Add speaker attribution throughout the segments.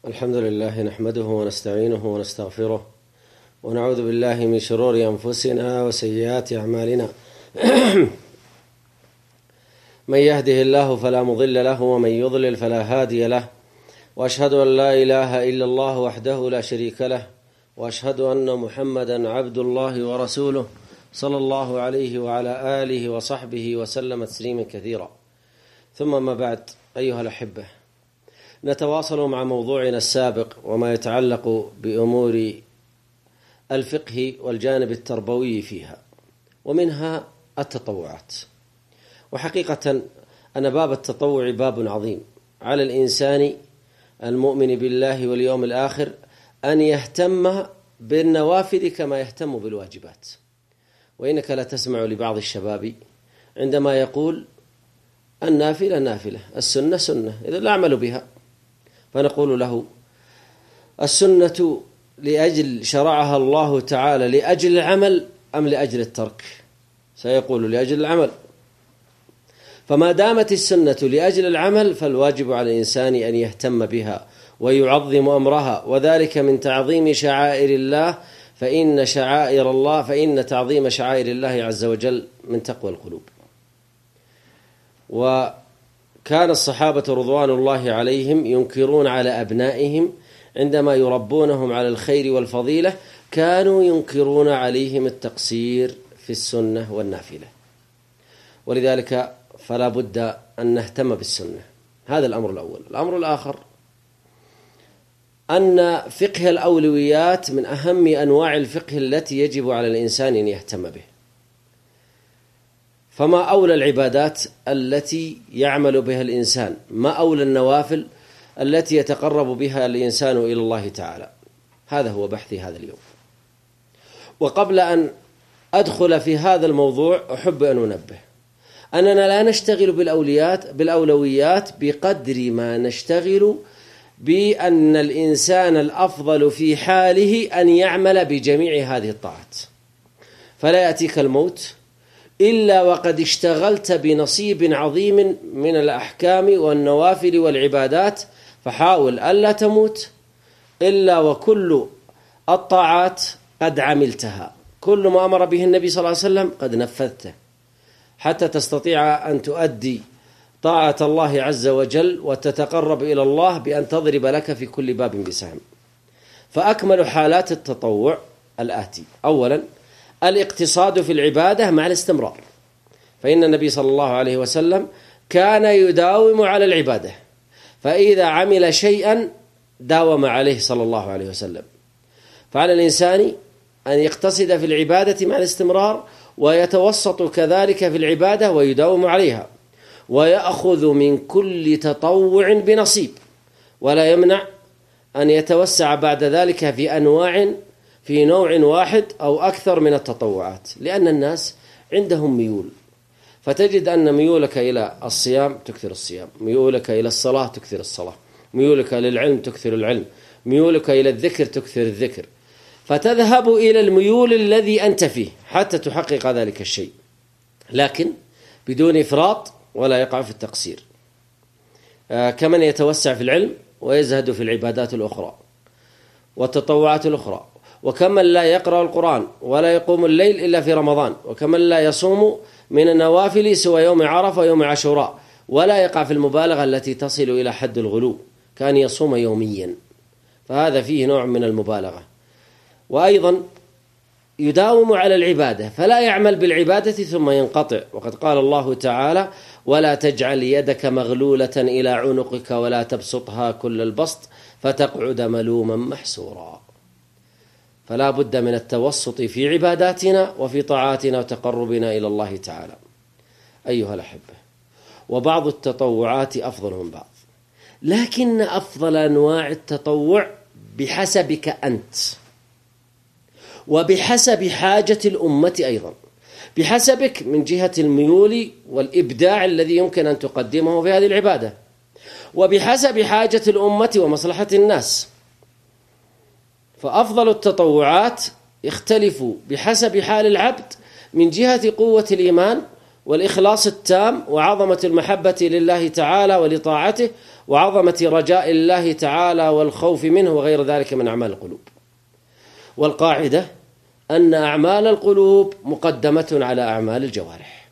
Speaker 1: الحمد لله نحمده ونستعينه ونستغفره ونعوذ بالله من شرور أنفسنا وسيئات أعمالنا من يهده الله فلا مضل له ومن يضلل فلا هادي له وأشهد أن لا إله إلا الله وحده لا شريك له وأشهد أن محمدا عبد الله ورسوله صلى الله عليه وعلى آله وصحبه وسلم تسليما كثيرا. ثم ما بعد، أيها الأحبة، نتواصل مع موضوعنا السابق وما يتعلق بأمور الفقه والجانب التربوي فيها، ومنها التطوعات. وحقيقة أن باب التطوع باب عظيم، على الإنسان المؤمن بالله واليوم الآخر أن يهتم بالنوافل كما يهتم بالواجبات. وإنك لا تسمع لبعض الشباب عندما يقول النافلة نافلة، السنة سنة، إذا لا أعمل بها. فنقول له السنة لأجل شرعها الله تعالى لأجل العمل أم لأجل الترك؟ سيقول لأجل العمل. فما دامت السنة لأجل العمل فالواجب على الإنسان أن يهتم بها ويعظم أمرها، وذلك من تعظيم شعائر الله، فإن تعظيم شعائر الله عز وجل من تقوى القلوب. وكان الصحابة رضوان الله عليهم ينكرون على أبنائهم عندما يربونهم على الخير والفضيلة، كانوا ينكرون عليهم التقصير في السنة والنافلة. ولذلك فلا بد أن نهتم بالسنة. هذا الأمر الأول. الأمر الآخر أن فقه الأولويات من أهم أنواع الفقه التي يجب على الإنسان أن يهتم به. فما أولى العبادات التي يعمل بها الإنسان؟ ما أولى النوافل التي يتقرب بها الإنسان إلى الله تعالى؟ هذا هو بحثي هذا اليوم. وقبل أن أدخل في هذا الموضوع أحب أن أنبه أننا لا نشتغل بالأولويات بقدر ما نشتغل بأن الإنسان الأفضل في حاله أن يعمل بجميع هذه الطاعات. فلا يأتيك الموت إلا وقد اشتغلت بنصيب عظيم من الأحكام والنوافل والعبادات، فحاول ألا تموت إلا وكل الطاعات قد عملتها، كل ما أمر به النبي صلى الله عليه وسلم قد نفذته، حتى تستطيع أن تؤدي طاعة الله عز وجل وتتقرب إلى الله بأن تضرب لك في كل باب بسهم. فأكمل حالات التطوع الآتي: أولا الاقتصاد في العبادة مع الاستمرار، فإن النبي صلى الله عليه وسلم كان يداوم على العبادة، فإذا عمل شيئا داوم عليه صلى الله عليه وسلم. فعلى الإنسان أن يقتصد في العبادة مع الاستمرار، ويتوسط كذلك في العبادة ويداوم عليها، ويأخذ من كل تطوع بنصيب، ولا يمنع أن يتوسع بعد ذلك في نوع واحد أو أكثر من التطوعات، لأن الناس عندهم ميول. فتجد أن ميولك إلى الصيام تكثر الصيام، ميولك إلى الصلاة تكثر الصلاة، ميولك للعلم تكثر العلم، ميولك إلى الذكر تكثر الذكر، فتذهب إلى الميول الذي أنت فيه حتى تحقق ذلك الشيء، لكن بدون إفراط ولا يقع في التقصير. كمن يتوسع في العلم ويزهد في العبادات الأخرى والتطوعات الأخرى، وكمن لا يقرأ القرآن ولا يقوم الليل إلا في رمضان، وكمن لا يصوم من النوافل سوى يوم عرفة ويوم عاشوراء، ولا يقع في المبالغة التي تصل إلى حد الغلو، كان يصوم يوميا، فهذا فيه نوع من المبالغة. وأيضا يداوم على العبادة، فلا يعمل بالعبادة ثم ينقطع، وقد قال الله تعالى: ولا تجعل يدك مغلولة إلى عنقك ولا تبسطها كل البسط فتقعد ملوما محسورا. فلا بد من التوسط في عباداتنا وفي طاعاتنا وتقربنا إلى الله تعالى. أيها الأحبة، وبعض التطوعات أفضل من بعض، لكن أفضل أنواع التطوع بحسبك أنت، وبحسب حاجة الأمة أيضا، بحسبك من جهة الميول والإبداع الذي يمكن أن تقدمه في هذه العبادة، وبحسب حاجة الأمة ومصلحة الناس. فأفضل التطوعات يختلف بحسب حال العبد من جهة قوة الإيمان والإخلاص التام وعظمة المحبة لله تعالى ولطاعته وعظمة رجاء الله تعالى والخوف منه وغير ذلك من أعمال القلوب. والقاعدة أن أعمال القلوب مقدمة على أعمال الجوارح،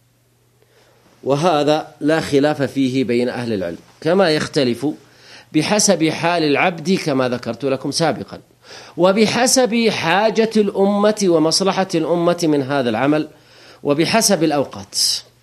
Speaker 1: وهذا لا خلاف فيه بين أهل العلم، كما يختلف بحسب حال العبد كما ذكرت لكم سابقا، وبحسب حاجة الأمة ومصلحة الأمة من هذا العمل، وبحسب الأوقات،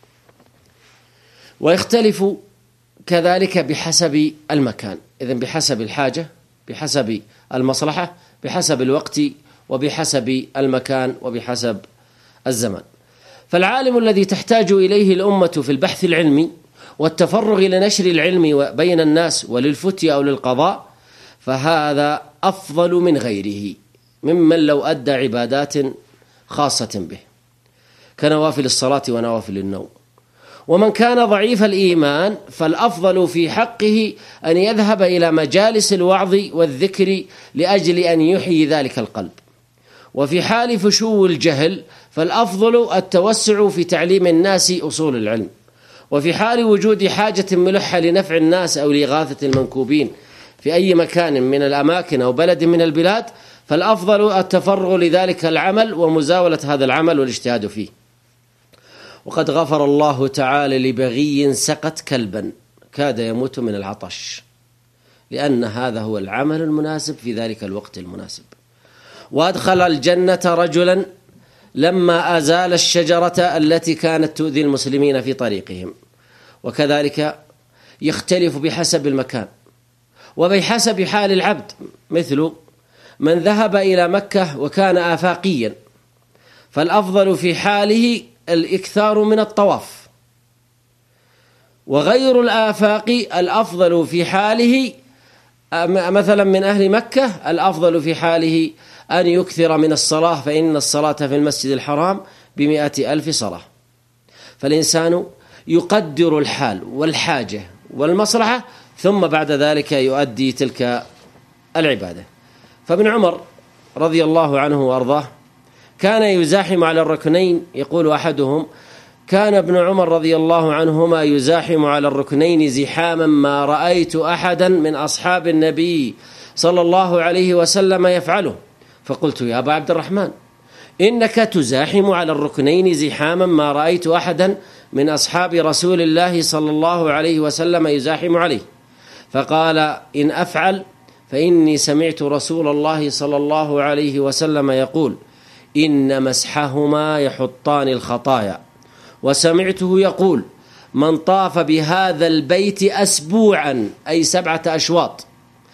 Speaker 1: ويختلف كذلك بحسب المكان. إذن بحسب الحاجة، بحسب المصلحة، بحسب الوقت، وبحسب المكان، وبحسب الزمان. فالعالم الذي تحتاج إليه الأمة في البحث العلمي والتفرغ لنشر العلم بين الناس وللفتية أو للقضاء، فهذا أفضل من غيره ممن لو أدى عبادات خاصة به كنوافل الصلاة ونوافل النوم. ومن كان ضعيف الإيمان فالأفضل في حقه أن يذهب إلى مجالس الوعظ والذكر لأجل أن يحيي ذلك القلب. وفي حال فشو الجهل فالأفضل التوسع في تعليم الناس أصول العلم. وفي حال وجود حاجة ملحة لنفع الناس أو لإغاثة المنكوبين في أي مكان من الأماكن أو بلد من البلاد فالأفضل التفرغ لذلك العمل ومزاولة هذا العمل والاجتهاد فيه. وقد غفر الله تعالى لبغي سقت كلبا كاد يموت من العطش، لأن هذا هو العمل المناسب في ذلك الوقت المناسب. وأدخل الجنة رجلا لما أزال الشجرة التي كانت تؤذي المسلمين في طريقهم. وكذلك يختلف بحسب المكان وبحسب حال العبد، مثل من ذهب إلى مكة وكان آفاقيا فالأفضل في حاله الإكثار من الطواف، وغير الآفاق الأفضل في حاله مثلا من أهل مكة الأفضل في حاله أن يكثر من الصلاة، فإن الصلاة في المسجد الحرام ب100,000 صلاة. فالإنسان يقدر الحال والحاجة والمصلحة ثم بعد ذلك يؤدي تلك العبادة. فابن عمر رضي الله عنه وأرضاه كان يزاحم على الركنين. يقول أحدهم: كان ابن عمر رضي الله عنهما يزاحم على الركنين زحاما ما رأيت أحدا من أصحاب النبي صلى الله عليه وسلم يفعله. فقلت: يا أبا عبد الرحمن، إنك تزاحم على الركنين زحاما ما رأيت أحدا من أصحاب رسول الله صلى الله عليه وسلم يزاحم عليه. فقال: إن أفعل فإني سمعت رسول الله صلى الله عليه وسلم يقول: إن مسحهما يحطان الخطايا، وسمعته يقول: من طاف بهذا البيت أسبوعا أي 7 أشواط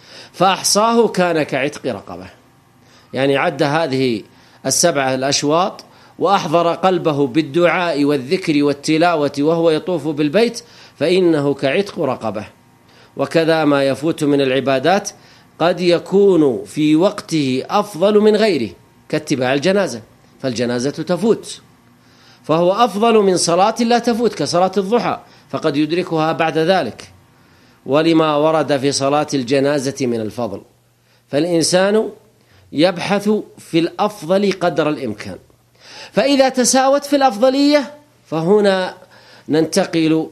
Speaker 1: فأحصاه كان كعتق رقبة. يعني عد هذه 7 الأشواط وأحضر قلبه بالدعاء والذكر والتلاوة وهو يطوف بالبيت فإنه كعتق رقبة. وكذا ما يفوت من العبادات قد يكون في وقته أفضل من غيره، كاتباع الجنازة، فالجنازة تفوت فهو أفضل من صلاة لا تفوت كصلاة الضحى، فقد يدركها بعد ذلك، ولما ورد في صلاة الجنازة من الفضل. فالإنسان يبحث في الأفضل قدر الإمكان، فإذا تساوت في الأفضلية فهنا ننتقل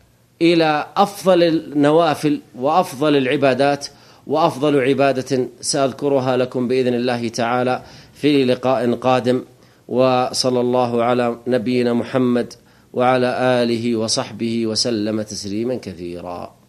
Speaker 1: إلى أفضل النوافل وأفضل العبادات، وأفضل عبادة سأذكرها لكم بإذن الله تعالى في لقاء قادم. وصلى الله على نبينا محمد وعلى آله وصحبه وسلم تسليما كثيرا.